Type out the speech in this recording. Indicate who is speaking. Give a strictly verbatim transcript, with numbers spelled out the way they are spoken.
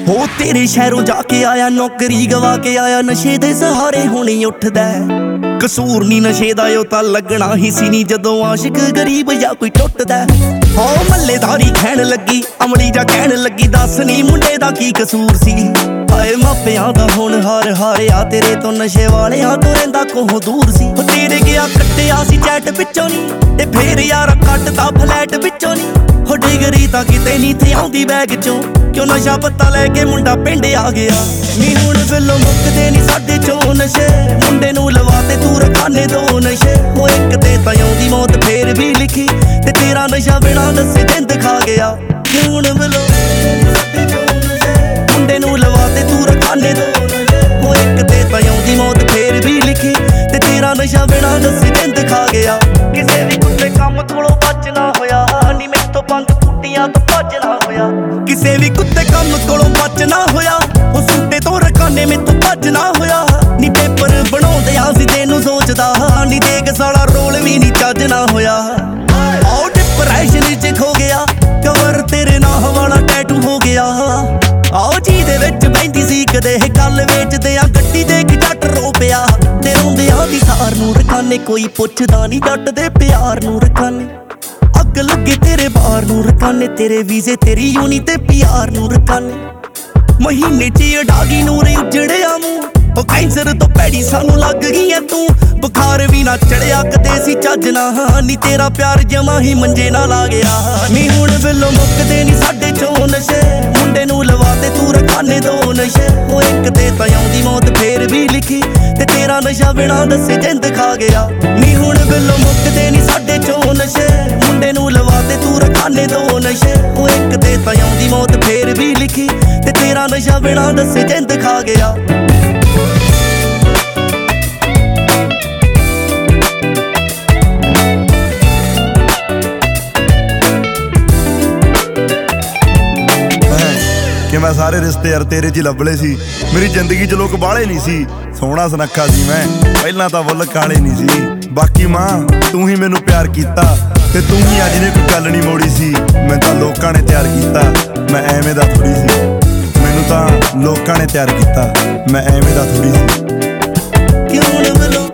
Speaker 1: ਹੋ ਤੇਰੇ ਸ਼ਹਿਰੋਂ ਜਾ ਕੇ ਆਇਆ, ਨੌਕਰੀ ਗਵਾ ਕੇ ਆਇਆ, ਨਸ਼ੇ ਦੇ ਸਹਾਰੇ ਹੁਣੇ ਉੱਠਦਾ। ਕਸੂਰ ਨੀ ਨਸ਼ੇ ਦਾ ਉਹ ਤਾਂ ਲੱਗਣਾ ਹੀ ਸੀ ਨੀ ਜਦੋਂ ਆਸ਼ਿਕ ਗਰੀਬ ਜਾਂ ਕੋਈ ਟੁੱਟਦਾ। ਹੋ ਮੱਲੇਦਾਰੀ ਖੈਣ ਲੱਗੀ, ਅਮਲੀ ਜਾਂ ਕਹਿਣ ਲੱਗੀ, ਦੱਸ ਨੀ ਮੁੰਡੇ ਦਾ ਕੀ ਕਸੂਰ ਸੀ। ਹਾਏ ਮਾਪਿਆਂ ਦਾ ਹੁਣ ਹਾਰ ਹਾਰਿਆ, ਤੇਰੇ ਤੋਂ ਨਸ਼ੇ ਵਾਲਿਆਂ ਤੋਂ ਰਹਿੰਦਾ ਕੋਹ ਦੂਰ ਸੀ। ਹੋ ਤੇਰੇ ਗਿਆ ਕੱਟਿਆ ਸੀ ਚੈਟ ਵਿੱਚੋਂ ਨੀ, ਤੇ ਫੇਰ ਯਾਰ ਕੱਟਦਾ ਫਲੈਟ ਵਿੱਚੋਂ ਨੀ। ਹੋ ਡਿਗਰੀ ਤਾਂ ਕਿਤੇ ਨੀ ਥੇ ਆਉਂਦੀ ਬੈਗ ਚੋਂ, ਕਿਉਂ ਨਸ਼ਾ ਪੱਤਾ ਲੈ ਕੇ ਮੁੰਡਾ ਪਿੰਡ ਆ ਗਿਆ। ਨੀ ਹੁਣ ਫਿਲਮ ਮੁੱਕਦੇ ਨੀ ਸਾਡੇ ਚੋਂ ਨਸ਼ੇ, ਮੁੰਡੇ ਨੂੰ ਲਵਾ ਤੇ ਤੂੰ ਰਖਾਨੇ ਦੋ ਨਸ਼ੇ। ਹੋ ਇੱਕ ਤੇ ਤਾਂ ਆਉਂਦੀ ਮੌਤ ਫੇਰ ਵੀ ਲਿਖੀ, ਤੇ ਤੇਰਾ ਨਸ਼ਾ ਬਿਨਾਂ ਦੱਸੇ ਜਿੰਦ ਖਾ ਗਿਆ। ਨੀ ਹੁਣ ਫਿਲਮ ਸਾਡੇ ਚੋਂ ਨਸ਼ੇ, ਮੁੰਡੇ ਨੂੰ ਲਵਾ ਤੇ ਤੂੰ ਰਖਾਨੇ ਦੋ ਨਸ਼ੇ। ਹੋ ਇੱਕ ਤੇ ਤਾਂ ਆਉਂਦੀ ਮੌਤ ਫੇਰ ਵੀ ਲਿਖੀ, ਤੇ ਤੇਰਾ ਨਸ਼ਾ ਬਿਨਾਂ ਦੱਸੇ ਜਿੰਦ ਖਾ ਗਿਆ। ਕਿਸੇ ਵੀ ਕੁੱਤੇ ਕੰਮ ਕੋਲੋਂ ਬਚਣਾ ਹੋਇਆ, ਨੀ ਮੇਰੇ ਤੋਂ ਬੰਦ ਕੁੱਟੀਆਂ ਤੋਂ ਭੱਜਣਾ ਹੋਇਆ। ਕਿਸੇ ਵੀ ਕੁੱਤੇ ਕੰਮ ਕੋਲੋਂ ਬਚਣਾ ਹੋਇਆ, ਉਹ ਸੂਟੇ ਤੋਂ ਰਕਾਨੇ ਮੈਥੋਂ ਭੱਜਣਾ ਹੋਇਆ। ਨੀ ਪੇਪਰ ਬਣਾਉਂਦੇ ਆ ਸੀ ਤੈਨੂੰ ਸੋਚਦਾ, ਨੀ ਦੇਖ ਸਾਲਾ ਰੋਲ ਵੀ ਨੀ ਚੱਜਣਾ ਹੋਇਆ। ਆਓ ਡਿਪਰੈਸ਼ਨ ਚ ਖੋ ਗਿਆ, ਕਵਰ ਤੇਰੇ ਨਾਂ ਵਾਲਾ ਟੈਟੂ ਹੋ ਗਿਆ। ਆਓ ਜੀ ਦੇ ਵਿੱਚ ਬਹਿੰਦੀ ਸੀ ਕਦੇ ਗੱਲ ਵੇਚਦੇ ਆ, ਗੱਡੀ ਦੇ ਕੇ ਜੱਟ ਰੋ ਪਿਆ। ਤੇ ਰੋਂਦਿਆਂ ਦੀ ਸਾਰ ਨੂੰ ਰਕਾਨੇ, ਕੋਈ ਪੁੱਛਦਾ ਨੀ ਜੱਟ ਦੇ ਪਿਆਰ ਨੂੰ ਰਕਾਨੇ। ਅੱਗ ਲੱਗੇ ਤੇਰੇ ਬਾਰ ਨੂੰ ਰਕਾਨੇ, ਤੇਰੇ ਵੀਜ਼ੇ ਤੇਰੀ ਯੂਨੀ ਤੇ ਪਿਆਰ ਨੂੰ ਰਕਾਨੇ। ਮਹੀਨੇ ਚ ਅਡਾਗੀ ਨੂਰੇ ਉਜੜਿਆ ਮੂੰਹ, ਉਹ ਕੈਂਸਰ ਤੋਂ ਭੈੜੀ ਸਾਨੂੰ ਲੱਗ ਗਈ ਐ ਤੂੰ। ਬੁਖਾਰ ਵੀ ਨਾ ਚੜਿਆ ਕਦੇ ਸੀ ਚੱਜ ਨਾ, ਨੀ ਤੇਰਾ ਪਿਆਰ ਜਮਾ ਹੀ ਮੰਜੇ ਨਾਲ ਆ ਗਿਆ। ਨੀ ਹੁਣ ਫਿਲਮ ਮੁੱਕਦੇ ਨੀ ਸਾਡੇ ਚੋਂ ਨਸ਼ੇ, ਮੁੰਡੇ ਨੂੰ ਲਵਾ ਤੇ ਤੂੰ ਰਖਾਨੇ ਦੋ ਨਸ਼ੇ। ਉਹ ਇੱਕ ਤੇ ਤਾਂ ਆਉਂਦੀ ਮੌਤ ਫੇਰ ਵੀ ਲਿਖੀ, ਤੇ ਤੇਰਾ ਨਸ਼ਾ ਬਿਨਾਂ ਦੱਸੇ ਜਿੰਦ ਖਾ ਗਿਆ। ਨੀ ਹੁਣ ਫਿਲਮ ਮੁੱਕਦੇ ਨੀ ਸਾਡੇ ਚੋਂ ਨਸ਼ੇ, ਮੁੰਡੇ ਨੂੰ ਲਵਾ ਤੇ ਤੂੰ ਰਖਾਨੇ ਦੋ ਨਸ਼ੇ। ਉਹ ਇੱਕ ਤੇ ਤਾਂ ਆਉਂਦੀ ਮੌਤ ਫੇਰ ਵੀ ਲਿਖੀ, ਤੇ ਤੇਰਾ ਨਸ਼ਾ ਬਿਨਾਂ ਦੱਸੇ ਜਿੰਦ ਖਾ ਗਿਆ।
Speaker 2: ਕਿ ਮੈਂ ਸਾਰੇ ਰਿਸ਼ਤੇ ਯਾਰ ਤੇਰੇ 'ਚ ਹੀ ਲੱਭਲੇ ਸੀ। ਮੇਰੀ ਜ਼ਿੰਦਗੀ 'ਚ ਲੋਕ ਬਾਹਲੇ ਨਹੀਂ ਸੀ, ਸੋਹਣਾ ਸੁਨੱਖਾ ਸੀ ਮੈਂ, ਪਹਿਲਾਂ ਤਾਂ ਬੁੱਲ ਕਾਲੇ ਨਹੀਂ ਸੀ। ਬਾਕੀ ਮਾਂ ਤੂੰ ਹੀ ਮੈਨੂੰ ਪਿਆਰ ਕੀਤਾ, ਤੇ ਤੂੰ ਹੀ ਅੱਜ ਨੇ ਕੋਈ ਗੱਲ ਨਹੀਂ ਮੋੜੀ ਸੀ। ਮੈਂ ਤਾਂ ਲੋਕਾਂ ਨੇ ਤਿਆਰ ਕੀਤਾ, ਮੈਂ ਐਵੇਂ ਦਾ ਥੋੜੀ ਸੀ। ਮੈਨੂੰ ਤਾਂ ਲੋਕਾਂ ਨੇ ਤਿਆਰ ਕੀਤਾ, ਮੈਂ ਐਵੇਂ ਦਾ ਥੋੜੀ ਸੀ।
Speaker 1: ਕਿਉਂ ਨਾ